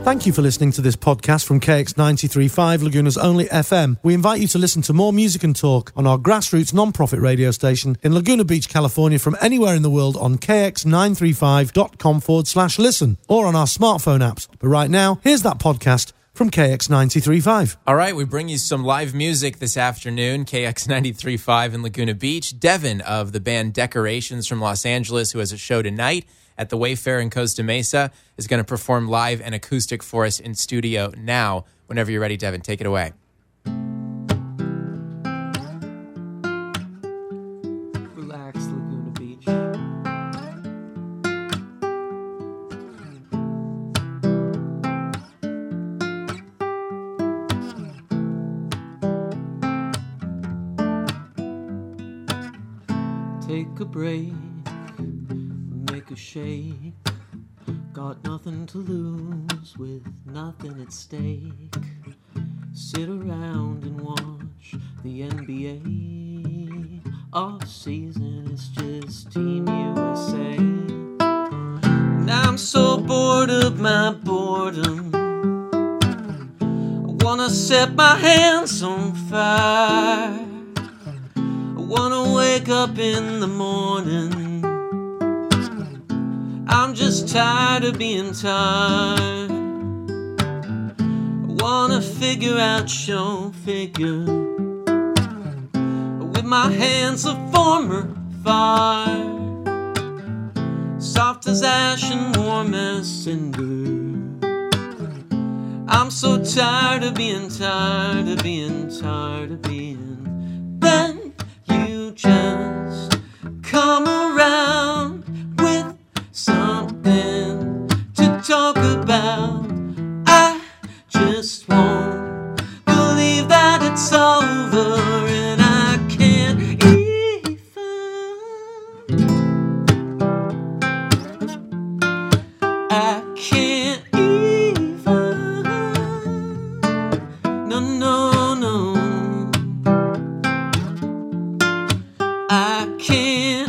Thank you for listening to this podcast from KX93.5, Laguna's only FM. We invite you to listen to more music and talk on our grassroots non-profit radio station in Laguna Beach, California, from anywhere in the world on kx935.com/listen or on our smartphone apps. But right now, here's that podcast from KX93.5. All right, we bring you some live music this afternoon, KX93.5 in Laguna Beach. Devin of the band Decorations from Los Angeles, who has a show tonight at the Wayfair in Costa Mesa, is going to perform live and acoustic for us in studio now. Whenever you're ready, Devin, take it away. Relax, Laguna Beach. Take a break, make a shake. Got nothing to lose with nothing at stake. Sit around and watch the NBA. Off season, it's just Team USA. And I'm so bored of my boredom. I wanna set my hands on fire. I wanna wake up in the morning. I'm just tired of being tired. I wanna figure out show figure with my hands of former fire, soft as ash and warm as cinder. I'm so tired of being tired of being tired of being. Then you just come around with something to talk about. I just won't believe that it's over, and I can't even. I can't even. No, no, no. I can't.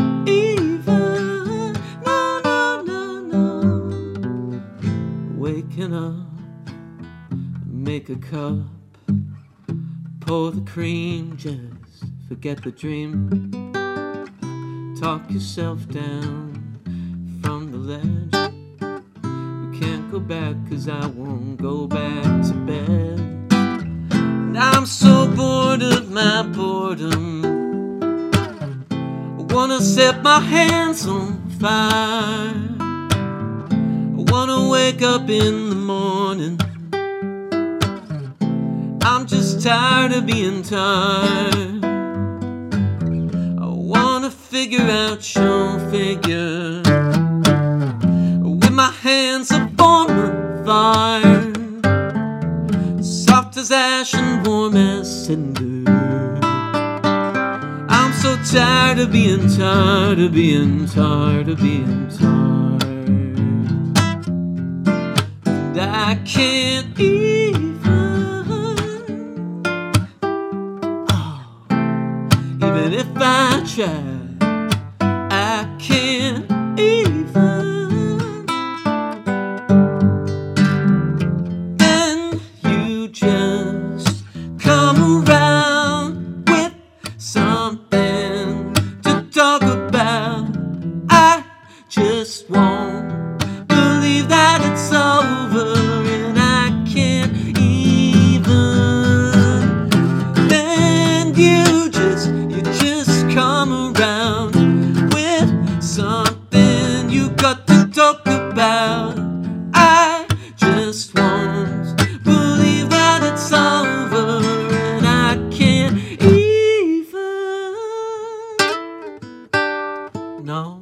Up, make a cup, pour the cream, just forget the dream. Talk yourself down from the ledge. We can't go back, 'cause I won't go back to bed. And I'm so bored of my boredom. I wanna set my hands on fire. I wanna wake up in the morning. I'm just tired of being tired. I wanna figure out show figure with my hands of former fire, soft as ash and warm as cinder. I'm so tired of being tired of being tired of being tired. I can't even, even if I try, I can't even. Then you just come around with something to talk about. I just won't believe that it's over, and I can't even. Then you just come around with something you got to talk about. I just won't believe that it's over, and I can't even. No.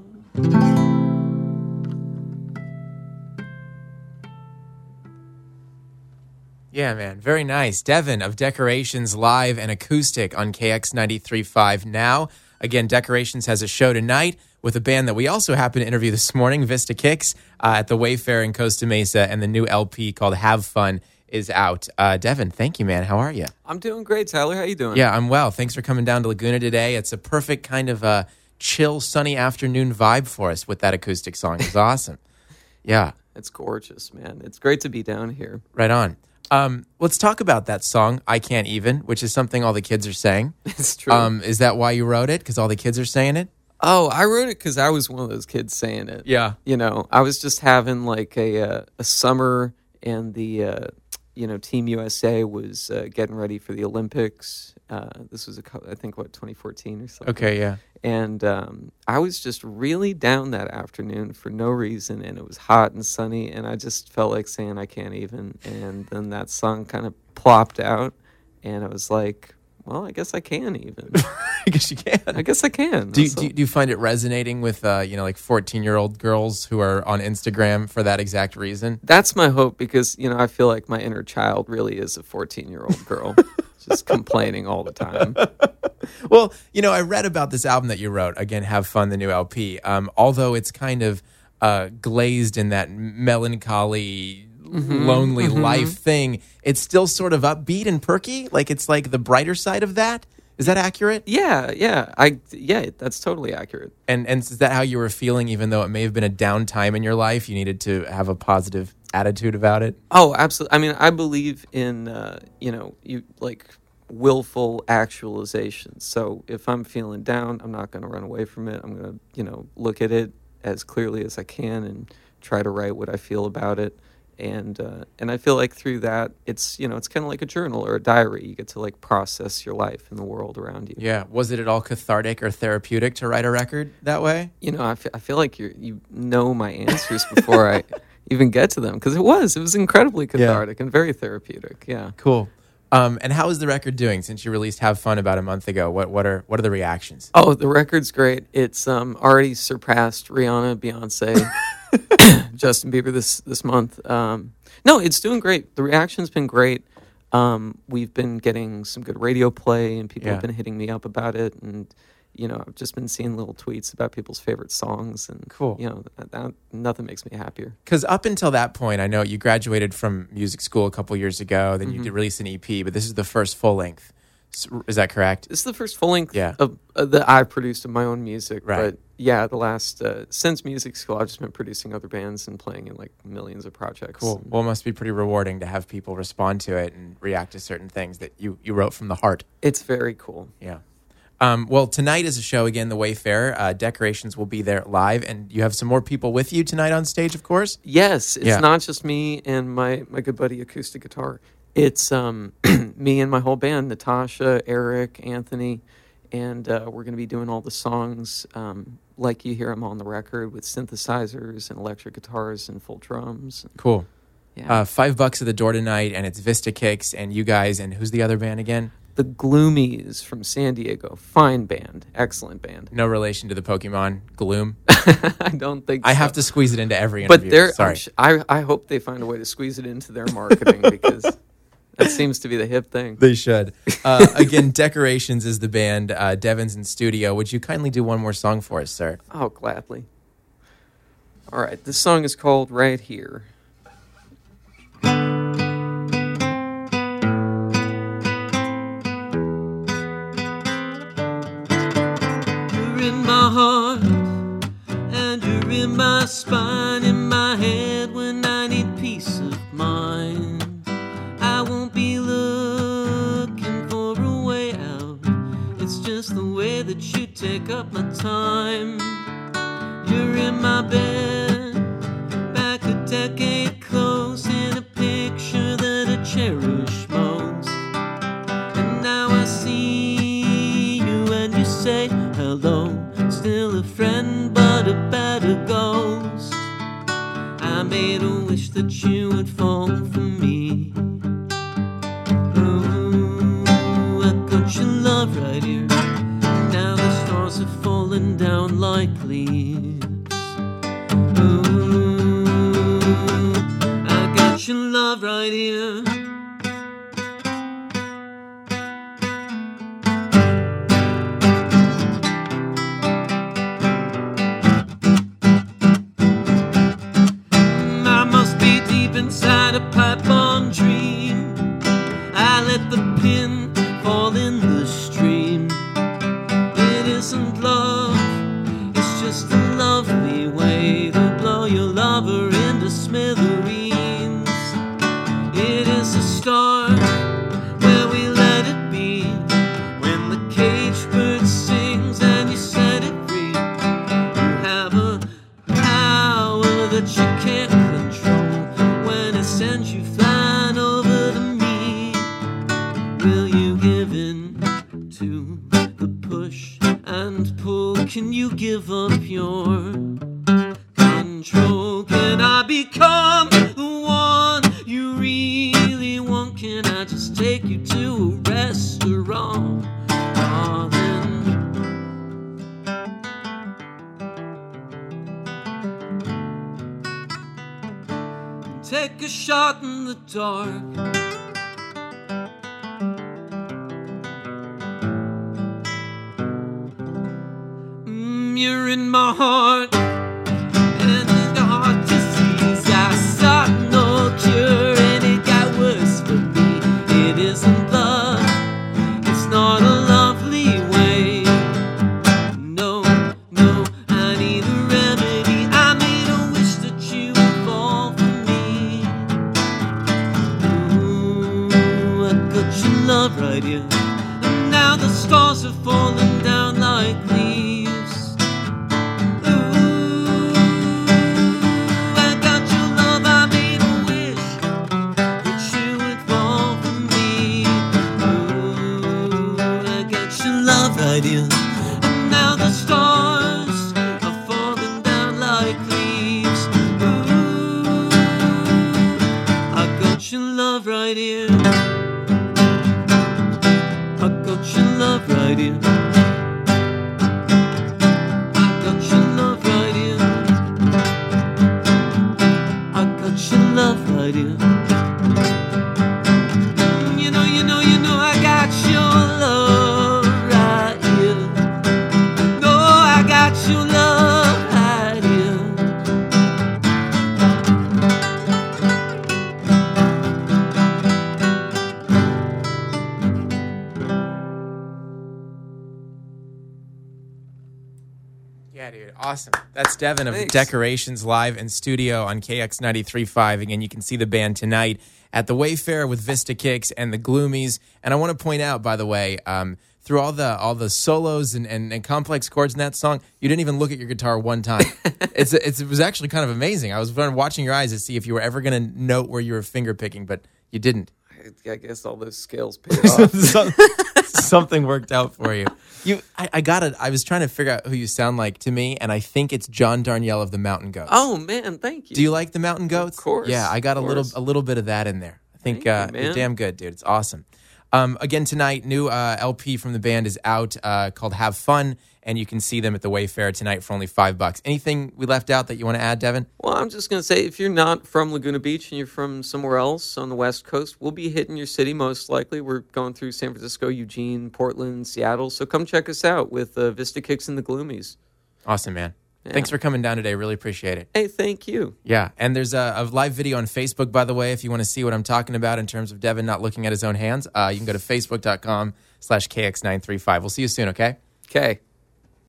Yeah, man. Very nice. Devin of Decorations live and acoustic on KX93.5 now. Again, Decorations has a show tonight with a band that we also happened to interview this morning, Vista Kicks, at the Wayfair in Costa Mesa, and the new LP called Have Fun is out. Devin, thank you, man. How are you? I'm doing great, Tyler. How you doing? Yeah, I'm well. Thanks for coming down to Laguna today. It's a perfect kind of chill, sunny afternoon vibe for us with that acoustic song. It's awesome. Yeah. It's gorgeous, man. It's great to be down here. Right on. Let's talk about that song, I Can't Even, which is something all the kids are saying. It's true. Is that why you wrote it? Because all the kids are saying it? Oh, I wrote it because I was one of those kids saying it. Yeah. You know, I was just having like a summer, and the Team USA was getting ready for the Olympics. This was I think 2014 or something. Okay, yeah. And I was just really down that afternoon for no reason, and it was hot and sunny, and I just felt like saying I can't even. And then that song kind of plopped out, and I was like, well, I guess I can even. I guess you can. I guess I can. Do you find it resonating with like 14-year-old girls who are on Instagram for that exact reason? That's my hope, because I feel like my inner child really is a 14-year-old girl, just complaining all the time. Well, I read about this album that you wrote. Again, Have Fun, the new LP. Although it's kind of glazed in that melancholy, lonely life thing, it's still sort of upbeat and perky. Like it's like the brighter side of that. Is that accurate? Yeah. That's totally accurate. And is that how you were feeling, even though it may have been a down time in your life? You needed to have a positive attitude about it? Oh, absolutely. I mean, I believe in, willful actualization. So if I'm feeling down, I'm not going to run away from it. I'm going to, look at it as clearly as I can and try to write what I feel about it. And I feel like through that, it's kind of like a journal or a diary. You get to process your life and the world around you. Yeah. Was it at all cathartic or therapeutic to write a record that way? I feel like you know my answers before I even get to them, because it was incredibly cathartic and very therapeutic. Yeah. Cool. And how is the record doing since you released Have Fun about a month ago? What are the reactions? Oh, the record's great. It's already surpassed Rihanna, Beyonce, Justin Bieber this month. No, it's doing great. The reaction's been great. We've been getting some good radio play, and people have been hitting me up about it. And I've just been seeing little tweets about people's favorite songs, and cool. Nothing makes me happier. Because up until that point, I know you graduated from music school a couple years ago. Then you did release an EP, but this is the first full length. Is that correct? This is the first full length that I've produced of my own music. Right. But yeah, the last since music school, I've just been producing other bands and playing in millions of projects. Cool. Well, it must be pretty rewarding to have people respond to it and react to certain things that you wrote from the heart. It's very cool. Yeah. Well, tonight is a show again, the Wayfarer. Decorations will be there live, and you have some more people with you tonight on stage, of course? Yes, it's not just me and my good buddy acoustic guitar. It's me and my whole band, Natasha, Eric, Anthony, and we're going to be doing all the songs like you hear them on the record, with synthesizers and electric guitars and full drums. Cool. Yeah. $5 at the door tonight, and it's Vista Kicks and you guys, and who's the other band again? The Gloomies from San Diego. Fine band. Excellent band. No relation to the Pokemon Gloom? I don't think so. I have to squeeze it into every interview. But Sorry. I hope they find a way to squeeze it into their marketing, because that seems to be the hip thing. They should. Again, Decorations is the band. Devin's in studio. Would you kindly do one more song for us, sir? Oh, gladly. All right. This song is called Right Here. In my heart, and you're in my spine, in my head when I need peace of mind. I won't be looking for a way out. It's just the way that you take up my time. You're in my bed, back a decade close, in a picture that I cherish most. And now I see you and you say hello. Still a friend, but a better ghost. I made a wish that you would fall for me. Ooh, I got your love right here. Now the stars are falling down like leaves. Ooh, I got your love right here. Inside a pipe on dream. her into smithereens. It is a start where we let it be. When the caged bird sings and you set it free, you have a power that you can't control. When it sends you flying over to me, will you give in to the push and pull? Can you give up your control? Can I become the one you really want? Can I just take you to a restaurant, darling? Take a shot in the dark. You're in my heart, and it's hard to see. I sought no cure, and it got worse for me. It isn't love, it's not a lovely way. No, no, I need a remedy. I made a wish that you would fall for me. Ooh, I got your love right here, and now the stars are falling down like leaves. Idea. And now the stars are falling down like leaves. Ooh, I got your love right here. I got your love right here. I got your love right here. I got your love right here. You know, I got your love. Your love right here. Yeah, dude, awesome. That's Devin of Thanks. Decorations live in studio on KX 93.5. Again, you can see the band tonight at the Wayfarer with Vista Kicks and the Gloomies. And I want to point out, by the way, through all the solos and complex chords in that song, you didn't even look at your guitar one time. It was actually kind of amazing. I was watching your eyes to see if you were ever going to note where you were finger picking, but you didn't. I guess all those scales paid off. Something worked out for you. I was trying to figure out who you sound like to me, and I think it's John Darnielle of the Mountain Goats. Oh man, thank you. Do you like the Mountain Goats? Of course. Yeah, I got a little bit of that in there. I think Thank you, you're man. damn good, dude. It's awesome. Again, tonight, new LP from the band is out called Have Fun, and you can see them at the Wayfarer tonight for only $5. Anything we left out that you want to add, Devin? Well, I'm just going to say, if you're not from Laguna Beach and you're from somewhere else on the West Coast, we'll be hitting your city most likely. We're going through San Francisco, Eugene, Portland, Seattle. So come check us out with Vista Kicks and the Gloomies. Awesome, man. Yeah. Thanks for coming down today. Really appreciate it. Hey, thank you. Yeah, and there's a live video on Facebook, by the way, if you want to see what I'm talking about in terms of Devin not looking at his own hands. You can go to facebook.com/KX935. We'll see you soon, okay? Okay.